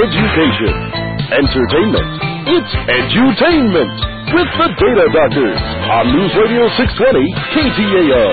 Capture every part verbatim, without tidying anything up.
Education. Entertainment. It's edutainment with the Data Doctors on News Radio six twenty K T A R.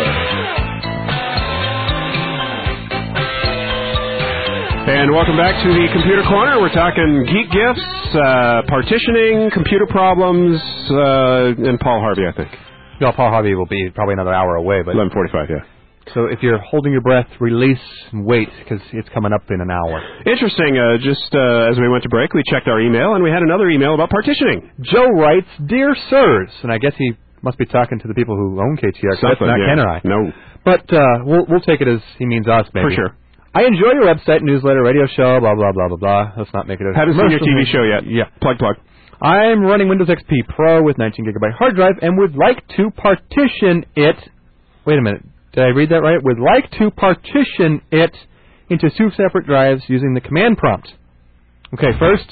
And welcome back to the Computer Corner. We're talking geek gifts, uh, partitioning, computer problems, uh, and Paul Harvey, I think. No, Paul Harvey will be probably another hour away. But eleven forty-five, yeah. So if you're holding your breath, release and wait, because it's coming up in an hour. Interesting. Uh, just uh, as we went to break, we checked our email, and we had another email about partitioning. Joe writes, Dear Sirs, and I guess he must be talking to the people who own K T A R, that's not yeah. Ken or I. No. But uh, we'll, we'll take it as he means us, maybe. For sure. I enjoy your website, newsletter, radio show, blah, blah, blah, blah, blah. Let's not make it a... Haven't seen your T V show yet. Yeah. Plug, plug. I'm running Windows X P Pro with nineteen gigabyte hard drive and would like to partition it... Wait a minute. Did I read that right? Would like to partition it into two separate drives using the command prompt. Okay, first,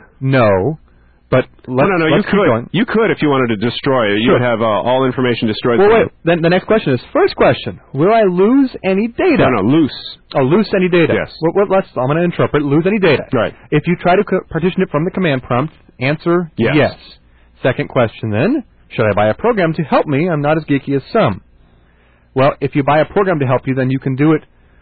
no. But let's, no, no, no. You let's keep could. going. You could if you wanted to destroy it. You Sure. would have uh, all information destroyed. Well, wait. Then the next question is, first question, will I lose any data? No, no, loose. Oh, lose any data. Yes. Well, well, let's, I'm going to interpret lose any data. Right. If you try to co- partition it from the command prompt, answer yes. yes. Second question then, should I buy a program to help me? I'm not as geeky as some. Well, if you buy a program to help you, then you can do it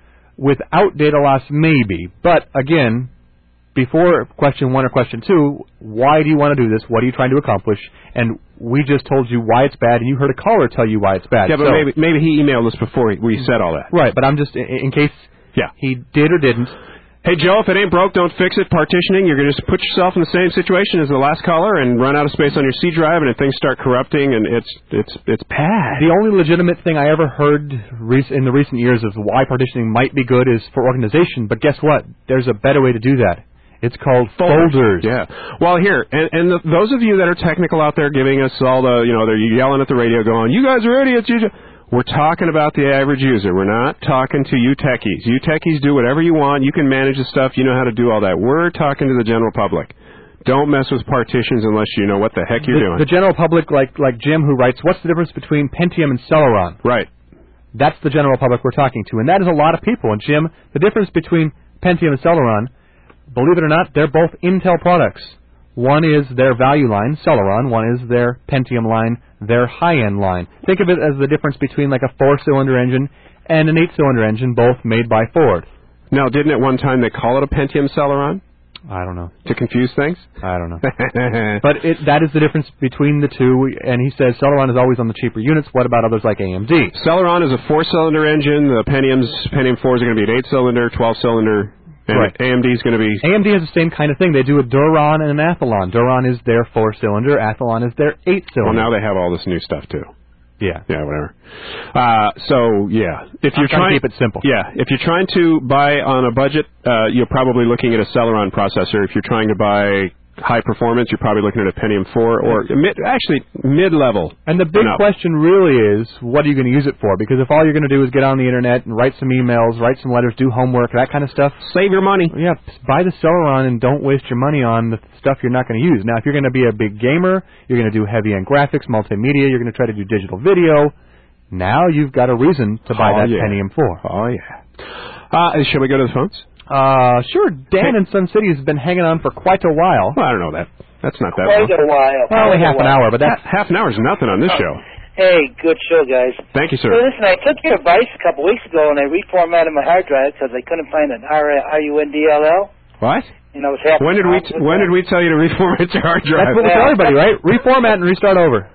without data loss, maybe. But, again, before question one or question two, why do you want to do this? What are you trying to accomplish? And we just told you why it's bad, and you heard a caller tell you why it's bad. Yeah, but so, maybe maybe he emailed us before he, we said all that. Right, but I'm just, in, in case yeah. he did or didn't. Hey, Joe, if it ain't broke, don't fix it. Partitioning, you're going to just put yourself in the same situation as the last caller and run out of space on your C drive, and if things start corrupting, and it's it's it's bad. The only legitimate thing I ever heard rec- in the recent years of why partitioning might be good is for organization, but guess what? There's a better way to do that. It's called folders. Yeah. Well, here, and, and the, those of you that are technical out there giving us all the, you know, they're yelling at the radio going, you guys are idiots. You just... We're talking about the average user. We're not talking to you techies. You techies do whatever you want. You can manage the stuff. You know how to do all that. We're talking to the general public. Don't mess with partitions unless you know what the heck you're the, doing. The general public, like like Jim, who writes, what's the difference between Pentium and Celeron? Right. That's the general public we're talking to, and that is a lot of people. And, Jim, the difference between Pentium and Celeron, believe it or not, they're both Intel products. One is their value line, Celeron. One is their Pentium line, their high-end line. Think of it as the difference between like a four-cylinder engine and an eight-cylinder engine, both made by Ford. Now, didn't at one time they call it a Pentium Celeron? I don't know. To confuse things? I don't know. But it, that is the difference between the two, and he says Celeron is always on the cheaper units. What about others like A M D? Celeron is a four-cylinder engine. The Pentiums, Pentium fours are going to be an eight-cylinder, twelve-cylinder. And right. A M D is going to be... A M D has the same kind of thing. They do a Duron and an Athlon. Duron is their four-cylinder. Athlon is their eight-cylinder. Well, now they have all this new stuff, too. Yeah. Yeah, whatever. Uh, so, yeah. If you're I'm trying, trying to keep it simple. Yeah. If you're trying to buy on a budget, uh, you're probably looking at a Celeron processor. If you're trying to buy high performance, you're probably looking at a Pentium four or mid, actually mid-level. And the big question really is, what are you going to use it for? Because if all you're going to do is get on the internet and write some emails, write some letters, do homework, that kind of stuff, save your money. Yeah, buy the Celeron and don't waste your money on the stuff you're not going to use. Now, if you're going to be a big gamer, you're going to do heavy-end graphics, multimedia, you're going to try to do digital video, now you've got a reason to buy oh, that yeah. Pentium four. Oh, yeah. Uh, shall we go to the phones? Uh, sure. Dan hey. in Sun City has been hanging on for quite a while. Well, I don't know that. That's not that quite long. a while. Well, only half an hour, but that's... Half an hour is nothing on this oh. show. Hey, good show, guys. Thank you, sir. So listen, I took your advice a couple weeks ago, and I reformatted my hard drive because I couldn't find an R U N D L L. What? And I was happy. When did we t- When that. did we tell you to reformat your hard drive? That's what we tell everybody, right? Reformat and restart over.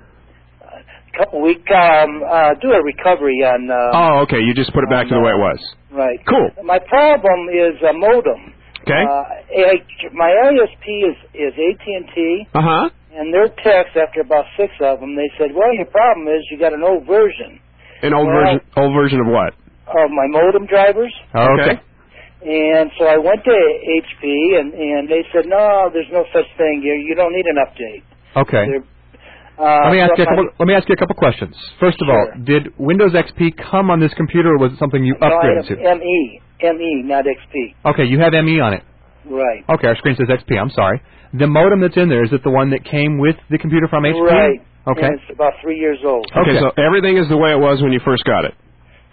A couple weeks, um, uh, do a recovery on... Um, oh, okay. You just put it back on, to the way it uh, was. Right. Cool. My problem is a modem. Okay. Uh, my I S P is, is A T and T. Uh-huh. And their text, after about six of them, they said, well, your problem is you got an old version. An old well, version Old version of what? Of my modem drivers. Oh, okay. And so I went to H P, and, and they said, no, there's no such thing. You, you don't need an update. Okay. Uh, let me ask so you a couple. I, let me ask you a couple questions. First of sure. all, did Windows X P come on this computer, or was it something you no, upgraded I have to? M E, M E, not X P. Okay, you have M E on it. Right. Okay, our screen says X P. I'm sorry. The modem that's in there, is it the one that came with the computer from H P? Right. Okay. And it's about three years old. Okay, okay, so everything is the way it was when you first got it.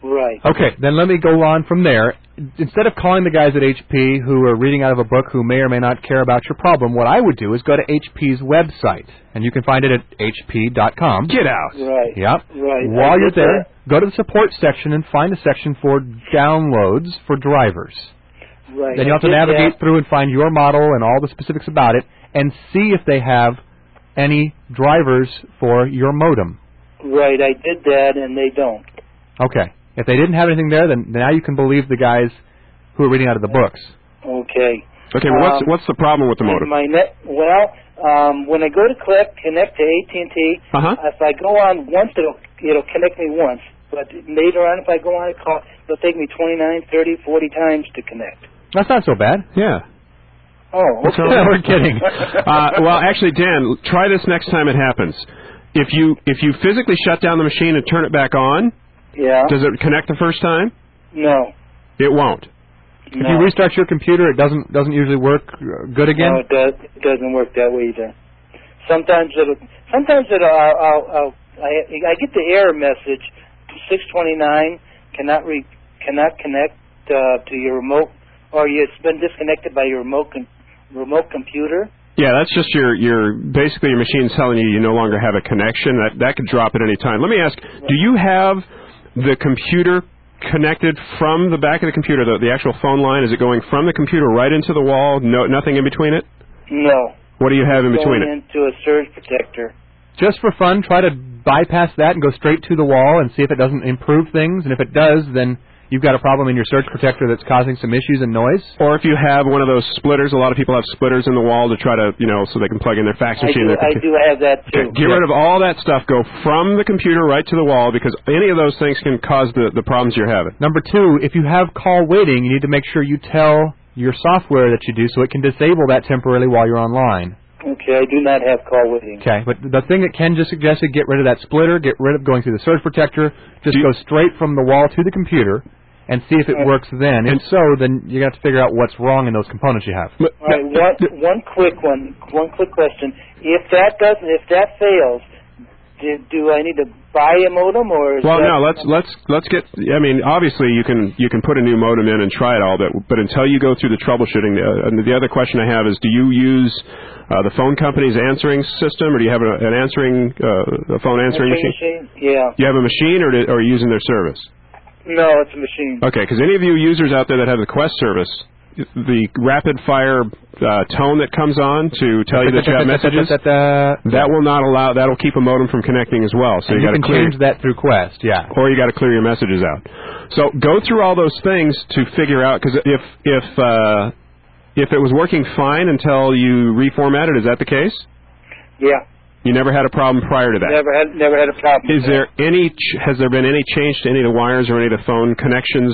Right. Okay, then let me go on from there. Instead of calling the guys at H P who are reading out of a book who may or may not care about your problem, what I would do is go to H P's website, and you can find it at H P dot com. Get out. Right. Yep. Right. While I you're get there, that. go to the support section and find a section for downloads for drivers. Right. Then you I have to did navigate that. through and find your model and all the specifics about it, and see if they have any drivers for your modem. Right. I did that, and they don't. Okay. If they didn't have anything there, then now you can believe the guys who are reading out of the books. Okay. Okay, well, what's Um, what's the problem with the modem? My net. Well, um, when I go to click connect to A T and T, Uh-huh. if I go on once, it'll it'll connect me once. But later on, if I go on a call, it'll take me twenty-nine, thirty, forty times to connect. That's not so bad. Yeah. Oh, What's okay. wrong? We're kidding. Uh, well, actually, Dan, try this next time it happens. If you if you physically shut down the machine and turn it back on, Yeah. does it connect the first time? No. It won't. If you restart your computer, it doesn't doesn't usually work uh, good again. No, it, does, it doesn't work that way either. Sometimes it'll. Sometimes it'll. I'll, I'll, I'll, I I get the error message. six twenty-nine cannot re, cannot connect uh, to your remote, or you, it's been disconnected by your remote con, remote computer. Yeah, that's just your your basically your machine's telling you you no longer have a connection. That that could drop at any time. Let me ask: do you have the computer connected from the back of the computer, the, the actual phone line? Is it going from the computer right into the wall? No, nothing in between it. No. What do you have in between Going it? into a surge protector. Just for fun, try to bypass that and go straight to the wall and see if it doesn't improve things. And if it does, then you've got a problem in your surge protector that's causing some issues and noise. Or if you have one of those splitters, a lot of people have splitters in the wall to try to, you know, so they can plug in their fax I machine. do, their I computer. do have that too. Okay, get rid of all that stuff. Go from the computer right to the wall, because any of those things can cause the, the problems you're having. Number two, if you have call waiting, you need to make sure you tell your software that you do so it can disable that temporarily while you're online. Okay, I do not have call waiting. Okay, but the thing that Ken just suggested, get rid of that splitter, get rid of going through the surge protector, just Do you- go straight from the wall to the computer and see if it Uh, works then. If so, then you got to figure out what's wrong in those components you have. But- All right, one, one quick one, one quick question. If that doesn't, if that fails, do, do I need to buy a modem or? Is Well, that, no. Let's let's let's get. I mean, obviously you can you can put a new modem in and try it all, but but until you go through the troubleshooting, uh, and the other question I have is, do you use uh, the phone company's answering system, or do you have a, an answering uh, a phone answering machine? machine? Yeah. You have a machine, or, do, or are you using their service? No, it's a machine. Okay, because any of you users out there that have the Quest service, the rapid fire uh, tone that comes on to tell you that you have messages, that will not allow, that'll keep a modem from connecting as well. So And you you got to can clear, change that through Quest, yeah. or you got to clear your messages out. So go through all those things to figure out, because if if uh, if it was working fine until you reformatted, is that the case? Yeah. You never had a problem prior to that. Never had, never had a problem. Is with there that. any? Ch- has there been any change to any of the wires or any of the phone connections?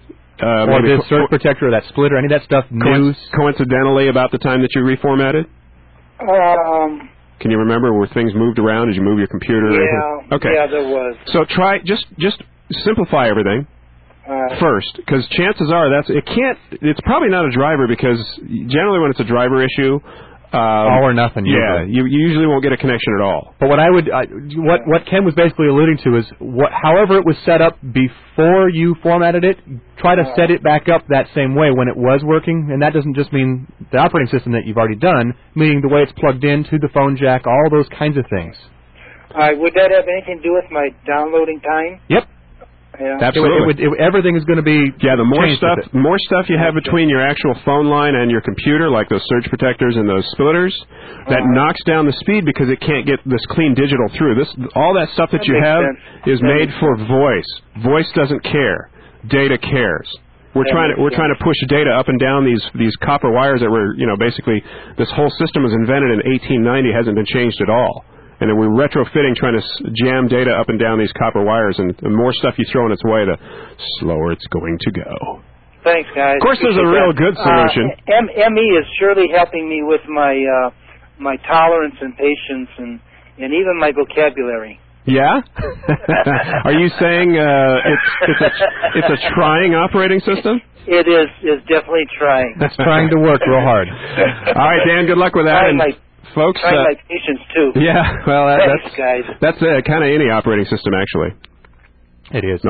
Uh, Or maybe the co- surge protector or that splitter, any of that stuff, news. coincidentally about the time that you reformatted? Um. Can you remember where things moved around? Did you move your computer? or Yeah. anything? Okay. Yeah, there was. So try just just simplify everything Uh, first, because chances are that's it can't. It's probably not a driver, because generally when it's a driver issue, um, All or nothing, Yeah, usually. you, you usually won't get a connection at all. But what I would, uh, what what Ken was basically alluding to is, what, however it was set up before you formatted it, try to set it back up that same way when it was working, and that doesn't just mean the operating system that you've already done, meaning the way it's plugged into the phone jack, all those kinds of things. all right. Would that have anything to do with my downloading time? Yep. Yeah. Absolutely. It would, it would, it, everything is going to be Yeah, the more changed stuff, with it. more stuff you have between your actual phone line and your computer, like those surge protectors and those splitters, that Uh-huh. knocks down the speed because it can't get this clean digital through. This, all that stuff that, That you makes have sense. is That made makes for voice. Voice doesn't care. Data cares. We're That trying to makes we're trying to push data up and down these these copper wires that were, you know, basically this whole system was invented in eighteen ninety, hasn't been changed at all. And then we're retrofitting, trying to s- jam data up and down these copper wires, and the more stuff you throw in its way, the slower it's going to go. Thanks, guys. Of course, there's a Appreciate real that. good solution. Uh, M- ME is surely helping me with my uh, my tolerance and patience, and and even my vocabulary. Yeah? Are you saying uh, it's it's a it's a trying operating system? It is is definitely trying. It's trying to work real hard. All right, Dan. Good luck with that, Trying and my folks. trying Uh, my patience too. yeah, well, that, Thanks, that's guys. that's uh, kind of any operating system, actually. It is. Know what I mean?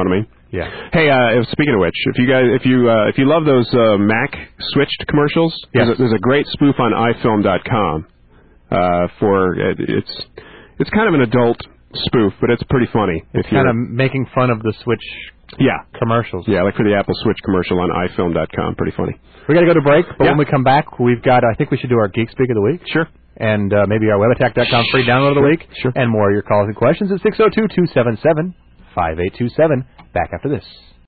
Yeah. Hey, uh, speaking of which, if you guys, if you uh, if you love those uh, Mac switched commercials, yes. there's, a, there's a great spoof on i film dot com uh, for it, it's it's kind of an adult spoof, but it's pretty funny. It's if you're, kind of making fun of the Switch yeah commercials. Yeah, like for the Apple Switch commercial on i film dot com, pretty funny. We got to go to break, but yeah. when we come back, we've got. I think we should do our Geek Speak of the week. Sure. And uh, maybe our web attack dot com free download of the week. Sure. And more of your calls and questions at six oh two, two seven seven, five eight two seven. Back after this.